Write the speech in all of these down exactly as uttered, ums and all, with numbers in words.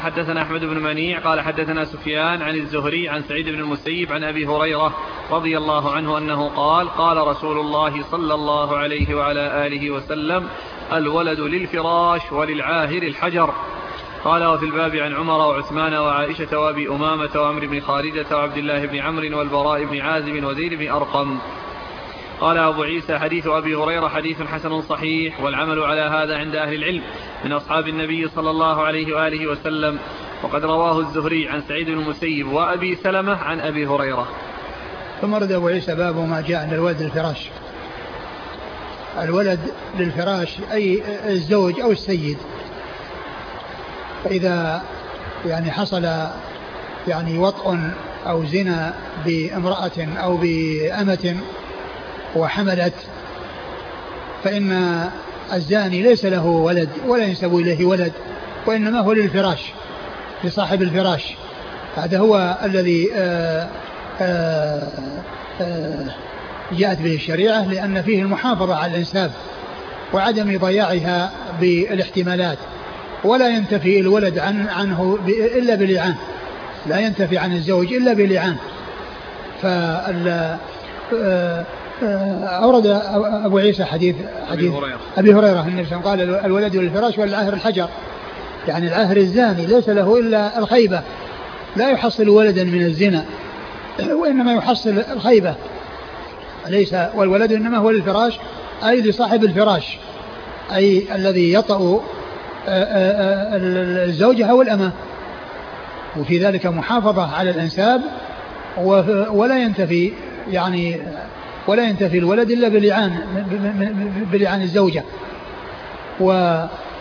حدثنا أحمد بن منيع قال حدثنا سفيان عن الزهري عن سعيد بن المسيب عن أبي هريرة رضي الله عنه أنه قال قال رسول الله صلى الله عليه وعلى آله وسلم: الولد للفراش وللعاهر الحجر. قال: وفي الباب عن عمر وعثمان وعائشة وأبي أمامة وعمر بن خارجة وعبد الله بن عمرو والبراء بن عازب وزيد بن أرقم. قال أبو عيسى: حديث أبي هريرة حديث حسن صحيح، والعمل على هذا عند أهل العلم من أصحاب النبي صلى الله عليه وآله وسلم. وقد رواه الزهري عن سعيد بن المسيب وأبي سلمة عن أبي هريرة. ثم رد أبو عيسى باب ما جاء أن الولد للفراش. الولد للفراش أي الزوج أو السيد، فإذا يعني حصل يعني وطء أو زنا بامرأة أو بأمة وحملت، فإن الزاني ليس له ولد ولا ينسب إليه ولد، وإنما هو للفراش، لصاحب الفراش. هذا هو الذي آآ آآ آآ جاءت به الشريعة، لأن فيه المحافظة على الإنساب وعدم ضياعها بالاحتمالات. ولا ينتفي الولد عن عنه إلا بلعان، لا ينتفي عن الزوج إلا بلعان. فال أورد أبو عيسى حديث حديث أبي هريرة النبي صلى الله عليه وسلم قال: الولد للفراش والعاهر الحجر. يعني العاهر الزاني ليس له إلا الخيبة، لا يحصل ولدا من الزنا، وإنما يحصل الخيبة ليس. والولد إنما هو للفراش أي لصاحب الفراش، أي الذي يطأ الزوجة أو الأمة، وفي ذلك محافظة على الأنساب. ولا ينتفي يعني ولا ينتفي الولد إلا بلعان بلعان الزوجة. و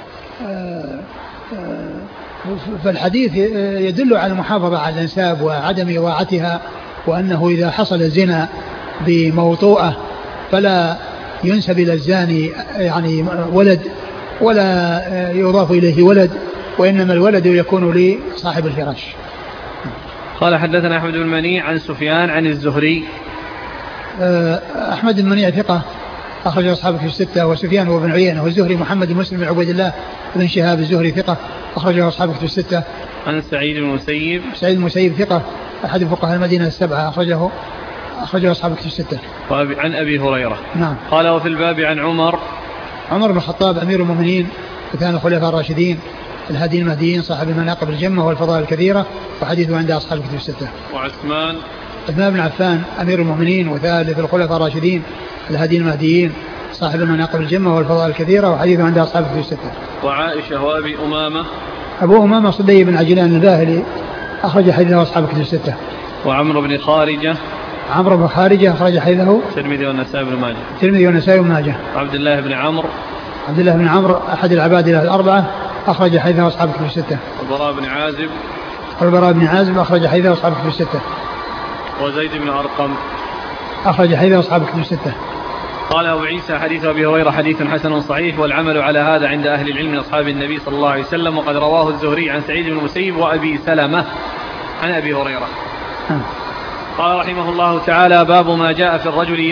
فالحديث يدل على المحافظة على الأنساب وعدم إضاعتها، وأنه إذا حصل الزنا بموطوءة فلا ينسب إلى الزاني يعني ولد ولا يضاف إليه ولد، وإنما الولد يكون لصاحب الفراش. قال: حدثنا أحمد بن منيع عن سفيان عن الزهري. أحمد بن منيع ثقة أخرج أصحابه في الستة، وسفيان هو بن عيينة، والزهري محمد بن مسلم بن عبيد الله بن شهاب الزهري ثقة أخرجه أصحابه في الستة. عن سعيد بن المسيب. سعيد بن المسيب ثقة أحد فقهاء المدينة السبعة أخرجه أخرجه أصحابه في الستة. عن أبي هريرة. نعم. قال: وفي الباب عن عمر عمر بن الخطاب أمير المؤمنين وثاني الخلفاء الراشدين الهادي المهديين صاحب المناقب الجمة والفضائل الكثيرة، وحديثه عند أصحاب الكتب الستة. وعثمان عثمان بن عفان أمير المؤمنين وثالث الخلفاء الراشدين الهادي المهديين صاحب المناقب الجمة والفضائل الكثيرة، وحديثه عند أصحاب الكتب الستة. وعائشة وأبي أمامة. أبو أمامة صدي بن عجلان الباهلي أخرج حديثه أصحاب الكتب الستة. وعمرو بن خارجة. عمرو بن خارجة أخرج حديثه الترمذي والنسائي بن ماجه. الترمذي والنسائي بن ماجه. عبد الله بن عمرو. عبد الله بن عمرو أحد العباد الأربعة أخرج حديثه أصحاب الكتب الستة. البراء بن عازب. البراء بن عازب أخرج حديثه أصحاب الكتب الستة. وزيد بن أرقم أخرج حديثه أصحاب الكتب الستة. قال أبو عيسى: حديث أبي هريرة حديث حسن صحيح، والعمل على هذا عند أهل العلم من أصحاب النبي صلى الله عليه وسلم. وقد رواه الزهري عن سعيد بن المسيب وأبي سلمة عن أبي هريرة. قال رحمه الله تعالى: باب ما جاء في الرجل